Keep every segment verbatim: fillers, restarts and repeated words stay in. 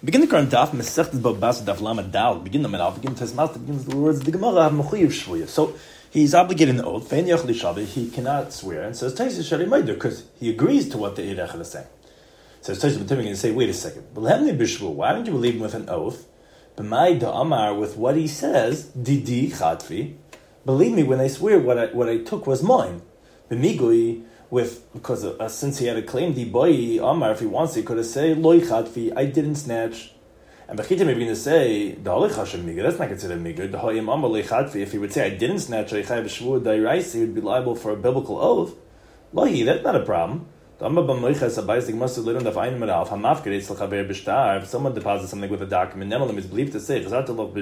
Begin the current daf, Masechtas Bava Basra daf Lamed Dal. Begin the Menal, begin the Tesmas, begins the words, the Gemara have Mechuyev Shvuya. So he's obligated an oath, Vein Yochli Shaveh, he cannot swear, and says, Taisis Shari Meider, because he agrees to what the Eid Echad is saying. So Taisis B'Timim going to say, wait a second, why don't you believe him with an oath? B'mai Da'amar, with what he says, Didi Chadfi, believe me when I swear what I, what I took was mine. B'migui, with, because uh, since he had a claim, di boy Amar, if he wants, he could have said, Loi Chadfi, I didn't snatch. And Bechitim are going to say, that's not considered Migur. The Hoyim Amar Loi Chadfi, if he would say, I didn't snatch, he would be liable for a biblical oath. Lohi, that's not a problem. If someone deposits something with a document, Nemelim is believed to say, give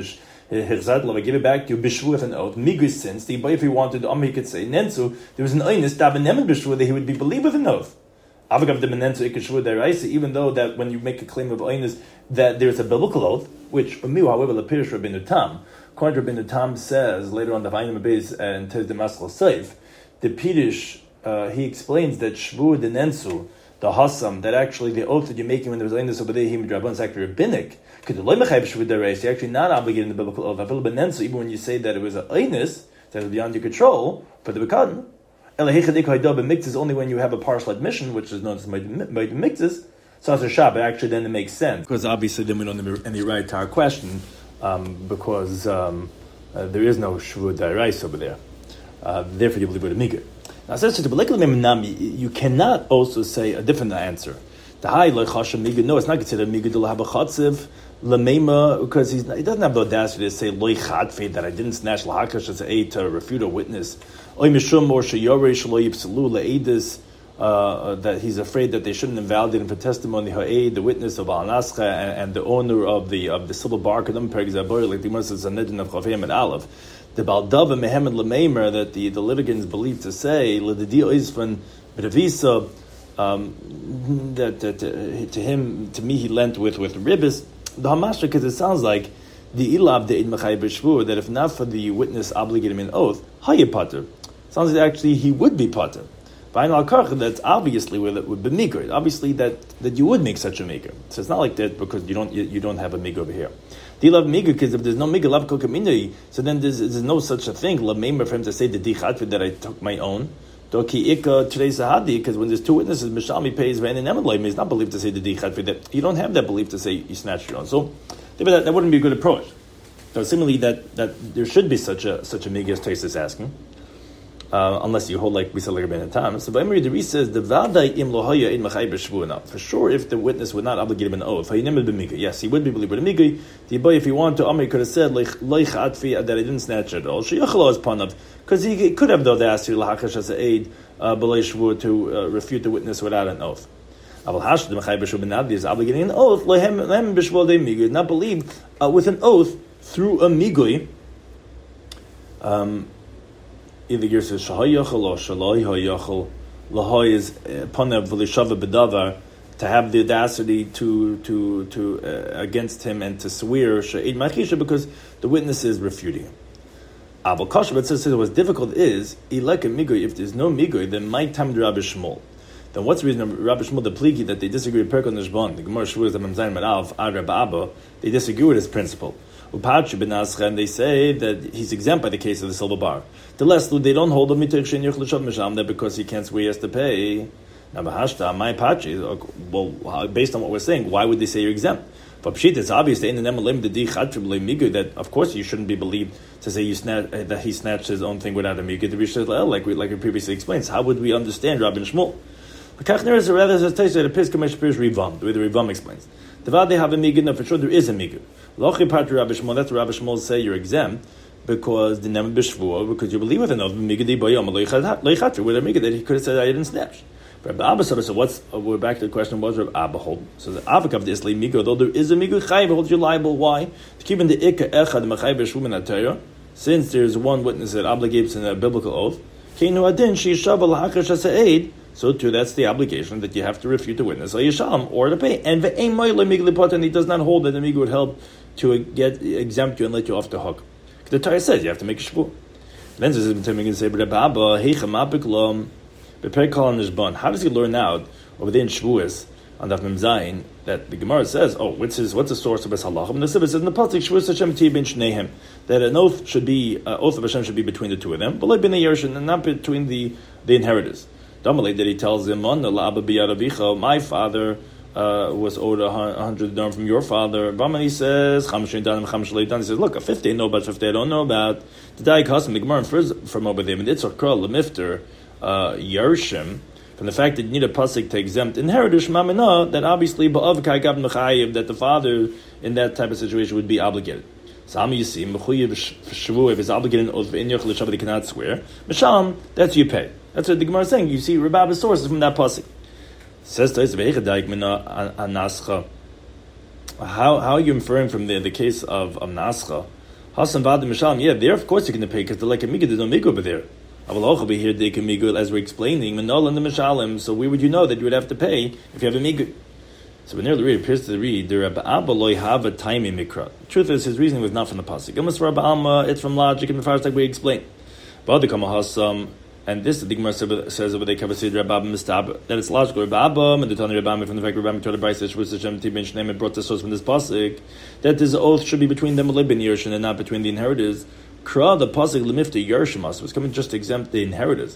it back to you, Bishvu with an oath, Migur since, the boy, if he wanted, Amar, he could say, Nensu, there was an Oinus, Daven Nemen Bishvu, that he would be believed with an oath. Even though that when you make a claim of Oinus, that there's a biblical oath, which, however, the Pirish Rabbeinu Tam, according to Rabbeinu Tam says, later on the Vayim Abiz and Tez the Maskal Seif, the Pirish, uh, he explains that Shvu the Nensu, the Hassam, that actually the oath that you're making when there was Oinus over there, he is actually rabbinic, because the Loimachayv Shvu the Reis, you're actually not obligated in the biblical oath. Even when you say that it was an Oinus, that was beyond your control, for the Bekadan, is only when you have a partial admission, which is known as Mixes. So as a Shabbat, actually then it makes sense. Because obviously then we don't have any right to our question, um, because um, uh, there is no Shvu Dairais over there. Uh, therefore you believe with a Migur. Now, says to you cannot also say a different answer. The high Migur, no, it's not considered Migur to have a Chatziv. Lamema, because he's not, he doesn't have the audacity to say loy chadfe, that I didn't snatch lahakash as a to refute a witness. Oy mishum or sheyoresh lo yipsalu le'edis, that he's afraid that they shouldn't invalidate him for testimony. Ha'ed, the witness of Al Nascha and, and the owner of the of the silver bar kadam perigzaboy, like the Gemara says Zanedin of Chavim and Aleph. The Baldava Mehemed Lameimer, that the, the litigants believe to say l'dedi oizvan b'revisa, um that, that uh, to him to me he lent with with ribis. The Hamashra, because it sounds like the Ilav de Eid Mechay B'Shvur, that if not for the witness obligating him in oath, Haye Pater. Sounds like actually he would be Pater. By Al Karch, that's obviously where that would be Migur. Obviously that, that you would make such a Migur. So it's not like that because you don't you, you don't have a Migur over here. The Ilav Migur, because if there's no Migur, Lav Kokaminai, so then there's, there's no such a thing, La Meimer, for him to say the Dichatvid that I took my own. Doki Ika today's Sahadi, because when there's two witnesses, Mishami pays Van and Emelim, he's not believed to say the Dichat for that. You don't have that belief to say you snatched your own. So that, that wouldn't be a good approach. So similarly, that, that there should be such a such a Migas Tais is asking, uh, unless you hold like we said like Ben Tam. So Emery Deri says the Vadai Im Lohaya in Machay B'Shvuna. For sure, if the witness would not obligate him an oath, yes, he would be believed. But a Migay, the boy, if he wanted to, Amri could have said like Loich Atfi that I didn't snatch it all. Sheyachalo is panav, because he could have though audacity lahakash as a aid uh, to uh, refute the witness without an oath. Aval Hash the Machay B'Shvuna is obligating an oath. Lehem Lehem B'Shvul de Migay, not believed uh, with an oath through a Migay. Um. Either Ger says Shahayachal or Shalai Hayachal. Lahay is Panev V'Lishava B'Davar, to have the audacity to to to uh, against him and to swear Sha'id Machisha because the witness is refuting him. Aval Kasha, but says what's difficult is Ilek Migoy. If there's no Migoy, then my time Rabbi Shmuel. Then what's the reason of Rabbi Shmuel the Pligi that they disagree with Perkon Nishban? The Gemara Shvuas Amam Zayin Marav Ad Abba. They disagree with his principle. And they say that he's exempt by the case of the silver bar. The less they don't hold him that because he can't swear he has to pay. Now, my pachi, well, based on what we're saying, why would they say you're exempt? For Pshit, it's obvious that of course you shouldn't be believed to say you snatch, that he snatched his own thing without a migud. Like we like we previously explained. How would we understand Rabbi Shmuel? The Kachner is rather as a taste of the Piskamash Pirish Rivam, the way the Rivam explains. The Vad they have a migud, no, for sure there is a migud. Lochi part Rabbi Shmuel, that's what Rabbi Shmuel say you're exempt because the Nemen B'Shvuah, because you believe with an oath, migudi boyom loichatri, with a migud that he could have said I didn't snatch. Rabbi Abba said, so what's, uh, we're back to the question, what does Rabbi Abba hold? So the Abba of the Isli migud, though there is a migud chayiv, holds you liable. Why? To keep in the Ikka Echad Mechay B'Shvuah in Torah, since there's one witness that obligates in a biblical oath, Keinu Adin, she shaval hakash as aid. So too, that's the obligation that you have to refute the witness, or yisham, or to pay. And ve'ein moyle miglipot, and he does not hold that the migud would help to get exempt you and let you off the hook. The Torah says you have to make a shvu. Then says it's going to say, "But Abba, heicha mapik beper kol nishban." How does he learn out over there in shvuas on Daf Mem Zayin that the Gemara says, oh, what's his, what's the source of his halachim? And the Sibba says in the pasuk, Shvus Hashem ti ben shneihem, that an oath should be, uh, oath of Hashem should be between the two of them, but like ben Yershin, and not between the the inheritors. Damalei, that he tells him, my father uh, was owed a hundred dirham from your father. Baman, he says, he says, look, a fifty I know about, fifty I don't know about. The Dai custom, the Gemara infers from over there, and it's a kral lemifter Yershim. From the fact that you need a pasuk to exempt inheritors, that obviously that the father in that type of situation would be obligated. Some you see, if he's obligated in Yochel he cannot swear. Misham, that's you pay. That's what the Gemara is saying. You see Rabba's sources from that pasuk. Says how how are you inferring from the the case of of Nascha? Hasan Vad Misham, yeah, there of course you're going to pay because they're like a miga, there's no miga over there. I will also be here as we're explaining Manol and the Mishalim. So where would you know that you would have to pay if you have a migu? So when nearly read appears to read the Rabbi Abba loy have a time mikra. The truth is his reasoning was not from the pasuk. It was Rabbi Alma. It's from logic and the first like we explained. But the Kamahasam and this the Gemara says over there Kavasid Rabbi Abba Mistab that it's logical. Rabbi Abba and the Tani Rabbi Abba from the fact Rabbi Abba told the Brayse Shvus Hashem Ti Ben Shneim brought the source from this pasuk that this oath should be between them and Yershin and not between the inheritors. Kra, the pasuk lemifta Yershimas was coming just to exempt the inheritors,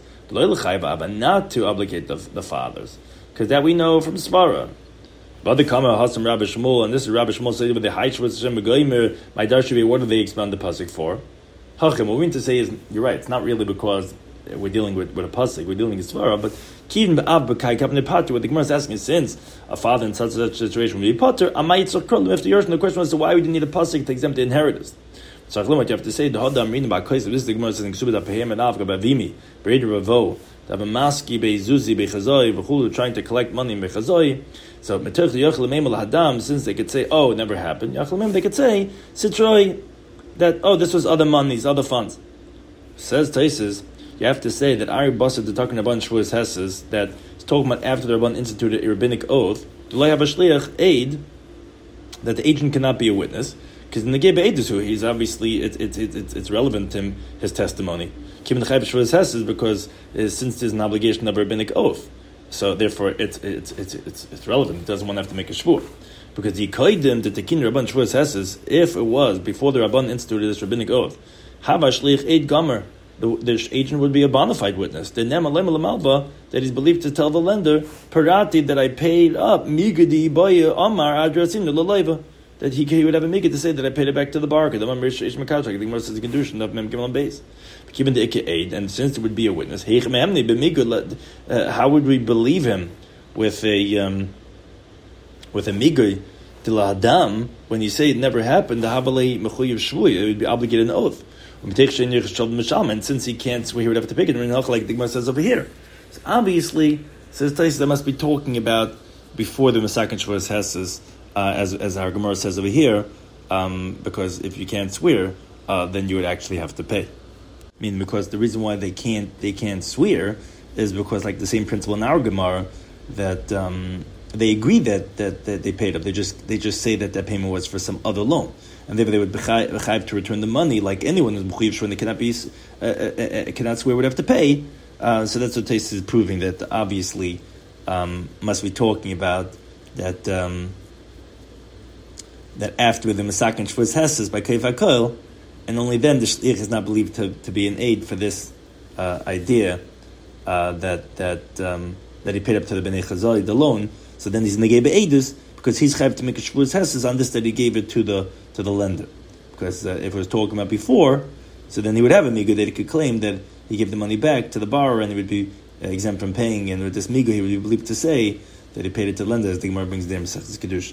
not to obligate the, the fathers, because that we know from Svara. But the Kama Hasam Rabbi Shmuel, and this is Rabbi Shmuel saying with the Haish with Hashem Begoimer, my Darshavi, what do they expand the pasuk for? Hachem, what we mean to say is, you're right, it's not really because we're dealing with, with a pasuk, we're dealing with Svara, but Kivin Ba'ab B'kai Kapne Pater, what the Gemara is asking is, since a father in such a situation would be Pater, Amayit Sokra lemifta Yershin, the question was, so why would you need a pasuk to exempt the inheritors? So what you have to say, the Hadam reading about Kaisa, this is the Gemara says in Ksubah Pehem and Avga Bavimi, Breda Ravo, the Maski Beizuzi Bechazoi, Vachulu trying to collect money in Bechazoi. So Metuch Yachlemem al Hadam, since they could say, oh, it never happened, Yachlemem, they could say, Sitroi, that, oh, this was other monies, other funds. Says Taisis, you have to say that Ari Basar, the talking about Shvuas Hesses, that it's talking about after the Rabban instituted a rabbinic oath, do I have a shliach aid, that the agent cannot be a witness. Because in the Gebe Eidusu, he's obviously, it's it's it's it's relevant to him, his testimony. Kim the Chayv Shvus Hesses, because uh, since there's an obligation of a rabbinic oath, so therefore it's it's it's it's, it's relevant. It doesn't want to have to make a shvur. Because the Kaidim, the Tekin Rabban Shvus Hesses, if it was before the Rabban instituted this rabbinic oath, Hava Shlich Eid Gomer, the, the agent would be a bona fide witness. The Nema Lema Lamalba, that he's believed to tell the lender, Parati, that I paid up, Migadi Boya Amar Adrasim Lalayva. That he, he would have a mikvah to say that I paid it back to the bar. The Gemara says the condition of Mem Gimel Beis. Given the Ikke aid, and since there would be a witness, uh, how would we believe him with a um, with a mikvah to Adam when you say it never happened? The Habalei Mechuyev Shvuy, it would be obligated an oath. And since he can't swear, he would have to pick it. Like the Gemara says over here. So obviously, says Tais, that must be talking about before the Masakin Shvuas Hesses. Uh, as as our Gemara says over here, um, because if you can't swear, uh, then you would actually have to pay. I mean, because the reason why they can't they can't swear is because, like the same principle in our Gemara, that um, they agree that, that that they paid up. They just they just say that that payment was for some other loan, and therefore they would bechayiv to return the money, like anyone who's mechuyev shvur, they cannot be uh, uh, uh, cannot swear would have to pay. Uh, so that's what Tais is proving, that obviously um, must be talking about that. Um, that after the Masakin Shvus Hesses by Keif HaKol, and only then the Shlich is not believed to, to be an aid for this uh, idea uh, that that um, that he paid up to the Bnei Chazali, the loan. So then he's Negei Be'edus, because he's chayv to make a Shvus Hesses on this, that he gave it to the to the lender. Because uh, if it was talking about before, so then he would have a migu that he could claim that he gave the money back to the borrower and he would be uh, exempt from paying, and with this migu he would be believed to say that he paid it to the lender, as the Gemara brings there in Masechtas Kedushin.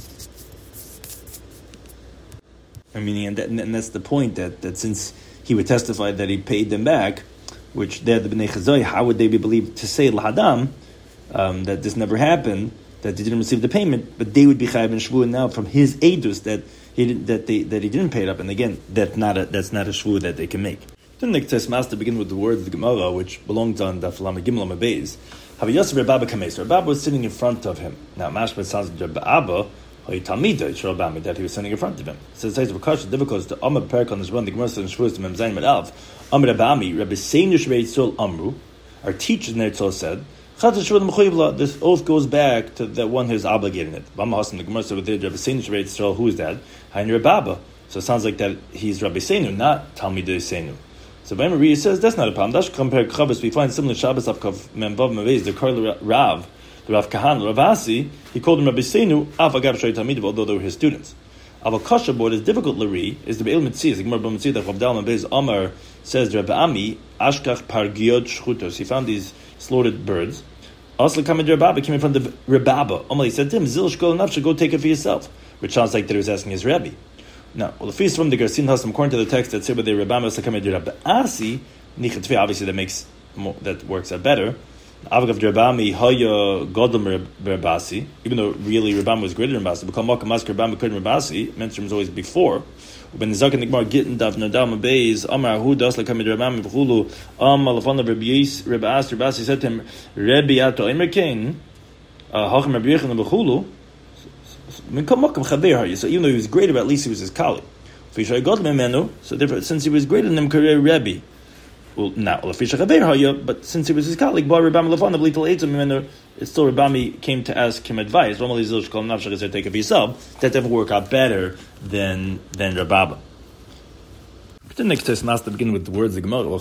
I mean, and, that, and that's the point, that, that since he would testify that he paid them back, which they're the Bnei Chazai, how would they be believed to say L'Hadam, um, that this never happened, that they didn't receive the payment, but they would be Chayav and Shvu now from his Eidus that he didn't, that they that he didn't pay it up, and again, that's not a that's not a Shvu that they can make. Then the Ktess Master begin with the words of the Gemara, which belongs on Daf Lama Gimel Amabeis. Havi Yosef Rabba Kames. Rabba was sitting in front of him. Now Mashma sounds like Rabba. That he was sitting in front of him. So it says the question difficult to Amr Perik on this one. The Gemara says in Shvuas Mem Zayin Madav Amr Rabami Rabbi Seinu Shvei Tzol Amru. Our teachers in Eretz said This oath goes back to the one who's obligating it. The Gemara said with the Rabbi Seinu, who is that? Hain Rababa. So it sounds like that he's Rabbi Seinu, not Talmidei Seinu. So Bama Riyah says that's not a problem. That's compared to Chabbos. We find similar Shabbos of Memvav Mavez, the Karl Rav, the Rav Kahan, Ravasi. He called him Rabbi Seinu, Av Agav Shai Talmidim, although they were his students. Aval Kasha, what is difficult Lari is the Be'il Mitzvah. The Gemara B'Mitzvah that Rav Dal Mavez Amar says Rabbi Ami Ashkach Pargiot Shchutos. He found these slaughtered birds. Also, coming to Rababa came in front of Rababa. Amal, he said to him, Zil Shkol Nafsha, go take it for yourself. Which sounds like that he was asking his Rabbi. Now, well, the feast from the Gersin Hasam, according to the text that said, "They Rabama Sakamid Rabba Asi Nichatvi." Obviously, that makes more, that works out better. Avagav Rabami Haya Godam Rabasi, even though really Rabam was greater than Rabasi, become Makamask Rabam couldn't Rabasi. Mentioned was always before. When the Zaken Nigmar Gittin Dav Nadam Beis Amar Hu Das Lakamid Rabami V'Chulu Am Alafan Rabbi Yis Rabas Rabasi said to him, Rabbi Ato Emerkain Hachem Rabbi Yechon V'Chulu. So even though he was greater, at least he was his colleague. So therefore, since he was greater than him, career Rebbe. Well, now, but since he was his colleague, it's still Rabami came to ask him advice. That never work out better than than Rababa. The next test has to begin with the words of the Gemara.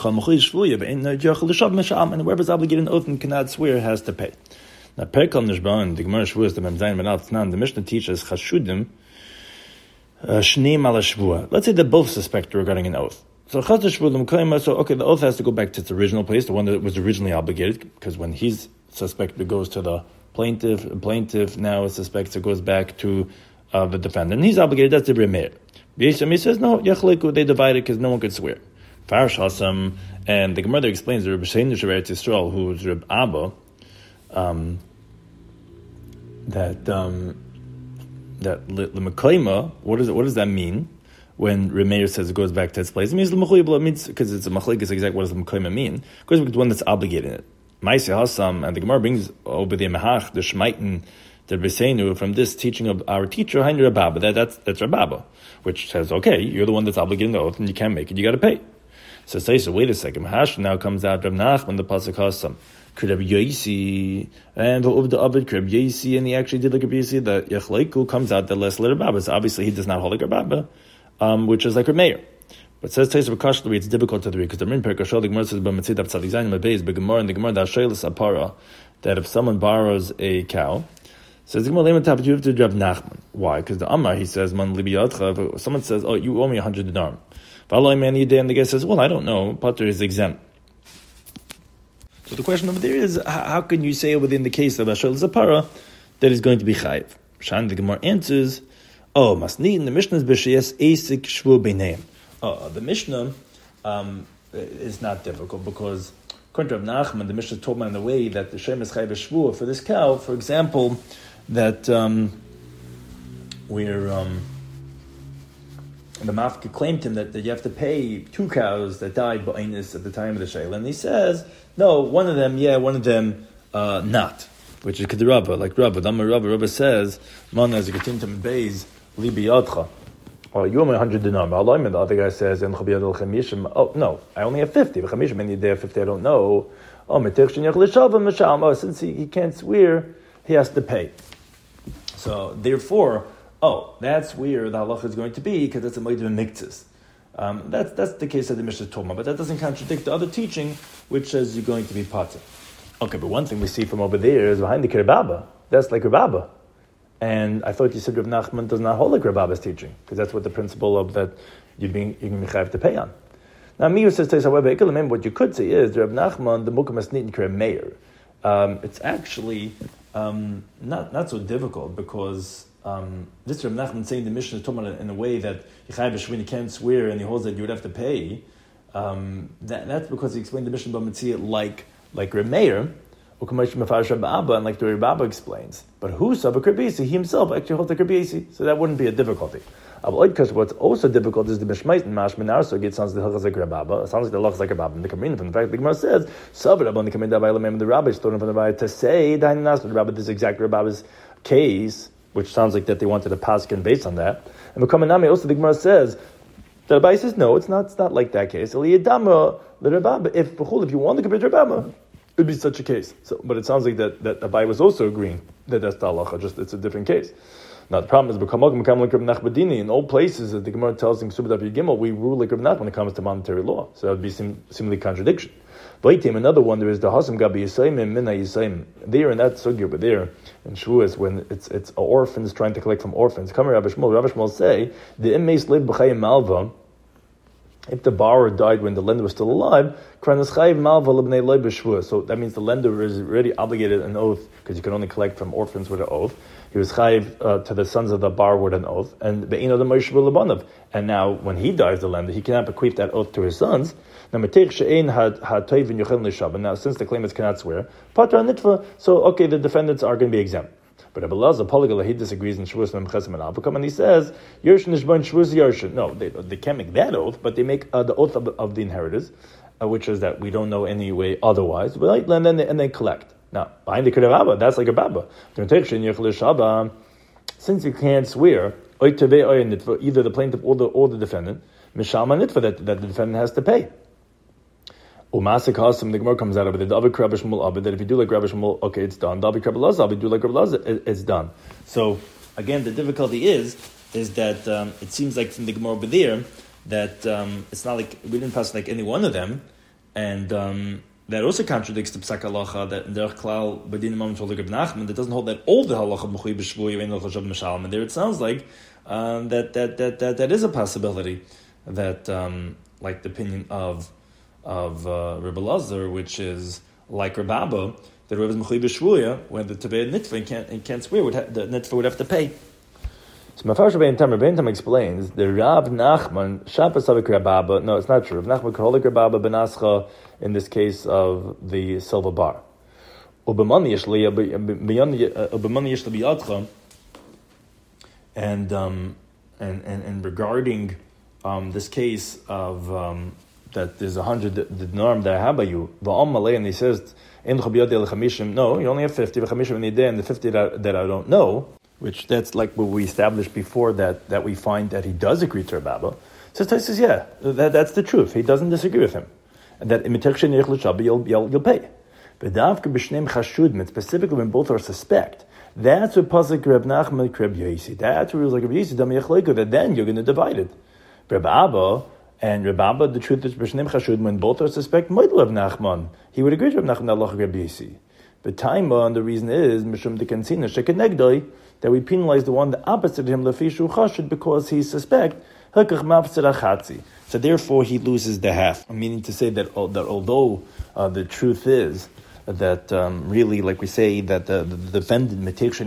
And whoever's obligated an oath and cannot swear has to pay. Now, Perkal Nishban, the Gemara Shavuos, the Memzayin Benal Tnan, the Mishnah teaches Chashudim Shnei Mala Shvua. Let's say they both suspect regarding an oath. So Chashudim so okay, the oath has to go back to its original place, the one that was originally obligated, because when he's suspected, it goes to the plaintiff. The plaintiff now suspects it goes back to uh, the defendant. And he's obligated. That's the Remeir. He says no, Yachleiku, they divided because no one could swear. Farash Hasam, and the Gemara explains the Rebbe Shein Sheretz Yisrael, who was Reb Abba. Um, that um, that the Mekayma, what is it? What does that mean when Remeir says it goes back to its place? It means the Mechuyibla. It means because it's a Machlik. It's exactly what does the Mekayma mean? It goes back to one that's obligated in it. Maisi Hasam, and the Gemara brings over the Mehach, the Shmaitin, the Besenu from this teaching of our teacher Hein Rababa. That that's that's Rababa, which says okay, you're the one that's obligated in the oath, and you can't make it. You got to pay. So say so. Wait a second. Mahash now comes out Rav Nachman the pasuk Hasam. Rabbi Yosi and the Abed Rabbi Yosi, and he actually did like Rabbi Yosi. The Yachleiku comes out the less letter Rabba. So obviously he does not hold like Rabba, um, which is like Remeir. But says Taisa B'Kashli, it's difficult to read because the Rin Perkashal the Gemara says B'Mitzid Av Tzadik Zayin Mabeis B'Gemara and the Gemara Dashelis Apara that if someone borrows a cow, says the Gemara Lema Tap you have to Rav Nachman. Why? Because the Amar he says Man Libiyatcha. If someone says, oh, you owe me a hundred dinar, V'Aloi Mani Yidei, and the guy says, well, I don't know. Pater is exempt. So the question over there is, how can you say within the case of Ashel Zapara that is going to be chayiv? Shan the Gemara answers, oh, masni in the Mishnah is b'sheyes esik shvu b'neim. Oh, the Mishnah um, is not difficult because according to Rav Nachman, the Mishnah told me in the way that the shem is chayiv shvu for this cow. For example, that um, where um, the Mafka claimed to him that, that you have to pay two cows that died ba'inus at the time of the shayla, and he says, no, one of them, yeah, one of them, uh, not. Which is Kedirabba, like Rabba. Dama Rabba, Rabba says, Man as a Ketintam Beis, Libi Yadcha. Oh, you owe me a hundred dinar. The other guy says, oh, no, I only have fifty. Many there fifty, I don't know. Oh, since he, he can't swear, he has to pay. So, therefore, oh, that's where the halacha is going to be, because that's a Moed Miktzis. Um, that's that's the case of the Mishnah Toma, but that doesn't contradict the other teaching, which says you're going to be pater. Okay, but one thing we see from over there is behind the Kirbaba. That's like Rababa. And I thought you said Rav Nachman does not hold like Rababa's teaching, because that's what the principle of that you're being you're going to have to pay on. Now, Miyu says, however, what you could say is Rav Nachman the Mukam Asnit Kir Meir. Um It's actually um, not not so difficult because. Um, this Rav Nachman saying the Mishnah is talking in a way that you can't swear and he holds that you would have to pay. Um, that, that's because he explained the Mishnah B'Mitzvah like like Remeir, or and like the Rebbe explains. But who saw Rabbi he himself actually holds like Rabbi so that wouldn't be a difficulty. Because what's also difficult is the Mishmait and Mashmanar, so it sounds like the Rabba. It sounds like the Lach like Rabba. The Kamina, from the fact the Gemara says, Sabra on the Kamina by Lamem, the Rabbi stood in front of the Rabbi to say, the Rabbi, this exact Rabba's case. Which sounds like that they wanted a paskin based on that. And B'Kamanami also the Gemara says, the Rabbi says, no, it's not, it's not like that case. If if you want to compare to Rabbi, it would be such a case. So, but it sounds like that, that Abai was also agreeing that that's the halacha, just it's a different case. Now the problem is, in all places, as the Gemara tells in Subad Gimel, we rule like Reb Nachman when it comes to monetary law. So that would be sim- similarly contradiction. Another one, there is the Hasam Gabi Yisayim and Mina Yisayim. There in that sugya, but there in Shavuos, when it's it's orphans trying to collect from orphans, come Rabbi Shmuel, Rabbi Shmuel say, the Immeis Lev B'chayim Malva, if the borrower died when the lender was still alive, so that means the lender is already obligated an oath, because you can only collect from orphans with an oath. He was chayiv uh, to the sons of the borrower with an oath, and and now when he dies, the lender, he cannot bequeath that oath to his sons. Now, since the claimants cannot swear, so okay, the defendants are going to be exempt. But Abba Lazar, Polygal, he disagrees in Shavuos and Chesem and Avukam, and he says, Yershin Nishban Shavuos Yershin. No, they, they can't make that oath, but they make uh, the oath of, of the inheritors, uh, which is that we don't know any way otherwise, right? And then they, and they collect. Now, behind the Kedavaba, that's like a Baba. Since you can't swear, either the plaintiff or the, or the defendant, Mishama Nitva, that, that the defendant has to pay. Umasik Hasim, the Gemara comes out of it. The Davik Rabbi Shmuel Abed, that if you do like Rabbi Shmuel, okay, it's done. Davik Rabbi Lazar, if you do like Rabbi Lazar, it's done. So again, the difficulty is is that um, it seems like from the Gemara over there that um, it's not like we didn't pass like any one of them, and um, that also contradicts the Psak Halacha that in Derech Klal B'din Imam Shol Reb Nachman that doesn't hold that all the Halacha B'chui B'shvuy Vein L'Chashav Mishalem. And there it sounds like um, that, that that that that is a possibility that um, like the opinion of. of uh, Rebbe Lazar, which is like Reb Abba, that Rebbe is Mechuy B'Shvuya, when the Tebei Nitva can't, he can't swear, would ha- the Nitva would have to pay. So Mafar Shabbein Tam, Rebbein Tam explains, the Rav Nachman, Shabbos Avik Reb Abba, no, it's not true. Rav Nachman Kaholik Reb Abba Benascha, in this case of the silver bar. Ubemani Yishli, Ubemani Yishli B'Yadcha, and, um, and, and, and regarding um, this case of... Um, that there's a hundred the norm that I have by you. And he says, no, you only have fifty, and the fifty that, that I don't know, which that's like what we established before that, that we find that he does agree to Rabba. So Tais says, yeah, that, that's the truth. He doesn't disagree with him. And that you'll, you'll, you'll pay. But specifically when both are suspect, that's what Pasuk Reb Nachman Reb Yosi. That's what it was like Reb Yosi, that then you're going to divide it. Reb Abba, and Reb Abba, the truth is, B'shneim Chashud, when both are suspect, might love Nachman. He would agree to Reb Nachman, Allah Reb Yisi. But Taima, and the reason is, Mishum Dekansina, Shekenegdoi, that we penalize the one the opposite of him, Lefishu Chashud, because he's suspect, Hakach Mafsir Achatzi. So therefore, he loses the half. Meaning to say that, that although uh, the truth is that um, really, like we say, that the, the, the defendant,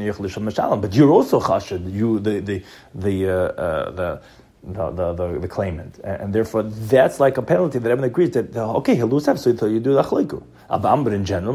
but you're also Chashud, you, the, the, the, uh, uh, the, The, the, the, the claimant, and, and therefore that's like a penalty that everyone agrees that okay, he'll lose half, so you do the achleiku. But in general,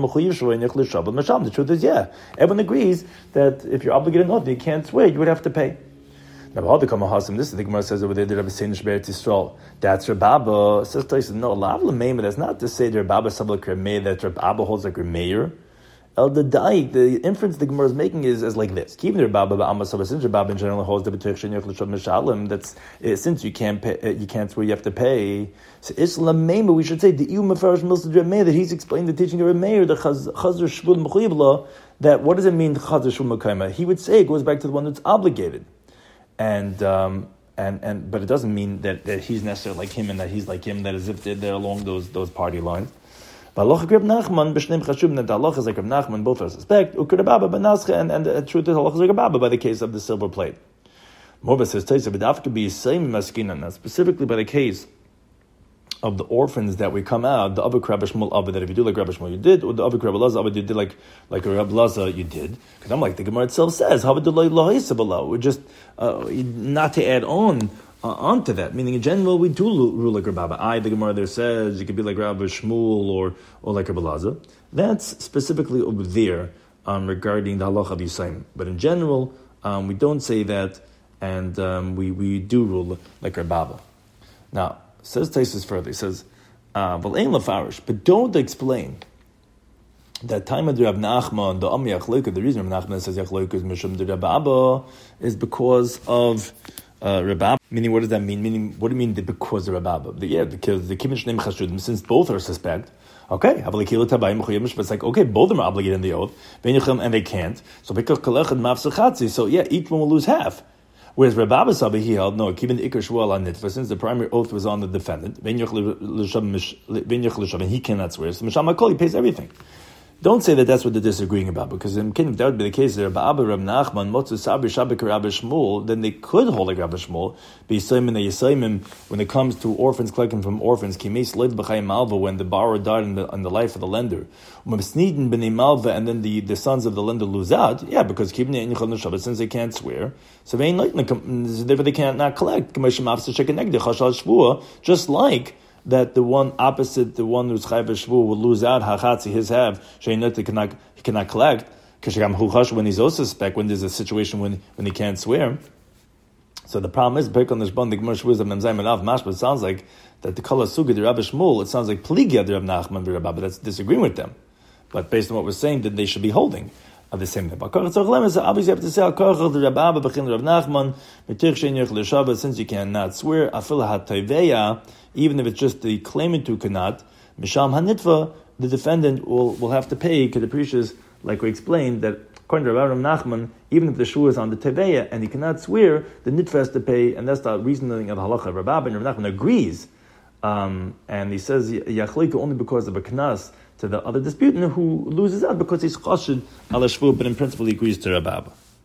the truth is, yeah, everyone agrees that if you're obligated not, you can't swear, you would have to pay. Now, this is the Gemara says over there that Rabbi Seinish Be'eretz Yisrael. That's Reb Abba. Says Tyson, no, lav l'meim. That's not to say that Reb Abba sabla kremei, that Reb Abba holds like Remeir. El the daik, the inference the Gemara is making is, is like this. Even Reb Abba ba'amah sabah, since Reb Abba in general holds the b'teichen yechlishad mishalim, that's uh, since you can't pay, uh, you can't swear, you have to pay. So Islam Meima, we should say the iu mefarish milsad Reb Meir, that he's explained the teaching of Reb Meir, the chazar shvud mechuyev, that what does it mean chazar shvud mekayma? He would say it goes back to the one that's obligated, and um, and and but it doesn't mean that, that he's necessarily like him and that he's like him. That as if they're, they're along those those party lines. But Allah Reb Nachman b'shneim chashub, that Allah is like Reb Nachman, both are suspect. Uker Baba b'nascha, and and the truth is Allah is like Reb Baba by the case of the silver plate. Morba says Taisa b'daf could be same maskina. Now specifically by the case of the orphans that we come out, the Avik Rabbi Shmuel Abba, that if you do like Rabbi Shmuel you did, or the Avik Rabbi Lazar Abba you did like like Rabbi Lazar you did. Because I'm like the Gemara itself says, Havadullah Lahisaballah. We're just uh, not to add on. Uh, onto that, meaning in general, we do rule like Rabbi Abba. I, the Gemara there says, you could be like Rabbi Shmuel or or like Rabbi Lazar. That's specifically over there um, regarding the halacha of Yisayim. But in general, um, we don't say that, and um, we, we do rule like Rabbi Abba. Now, says Taisus further, he says, uh, but don't explain that time of Rab Nachman, the Am Yachleika, the reason Rab Nachman says Yachleika is Mishum de Rabbi Abba is because of uh, Rabbi Abba. Meaning, what does that mean? Meaning, what do you mean that because they're Rababa? The, yeah, because the Kibbutz Shneim Chashudim, since both are suspect, okay, but it's like, okay, both of them are obligated in the oath, and they can't. So, so yeah, each one will lose half. Whereas Rababa Sabi, he held, no, keeping the Ikar Shmuel on Nitva, since the primary oath was on the defendant, and he cannot swear, so Misham HaKol, he pays everything. Don't say that that's what they're disagreeing about, because in if that would be the case, there Rabba Rab Nachman, Motzu Sabri Shabik Rabbi Shmuel, then they could hold like Rabbi Shmuel, be Yisayim and Yisayim, when it comes to orphans collecting from orphans, Kimes Leid B'chayim Malva, when the borrower died in the, in the life of the lender, Umabsniden B'nei Malva, and then the, the sons of the lender lose out, yeah, because Kibne and Yichal Neshabat, since they can't swear, so they ain't like, therefore they can't not collect, just like that the one opposite, the one who's chayv shvu will lose out hachatzi his have sheinot he cannot he cannot collect when he's also suspect when there's a situation when when he can't swear. So the problem is on this bond the gemara shvu of memzayim elav mashma. It sounds like that the kala suga the Rabbi Shmuel. It sounds like pligia the Rav Nachman the Rabbi, but that's disagreeing with them. But based on what we're saying, then they should be holding of the same thing. But obviously you have to say al the Rabbi b'chin Rav Nachman mitich shein yoch l'shabbat, since you cannot swear afil ha'tayveya. Even if it's just the claimant who cannot, Misham HaNitva, the defendant will, will have to pay, because the preaches, like we explained, that according to Rabbi Nachman, even if the shua is on the Teveya and he cannot swear, the Nitva has to pay, and that's the reasoning of the halacha. Rabbi and Rabbi Nachman agrees, um, and he says, Yachliku only because of a knas to the other disputant who loses out because he's chashid ala shvu, but in principle he agrees to Rabbi.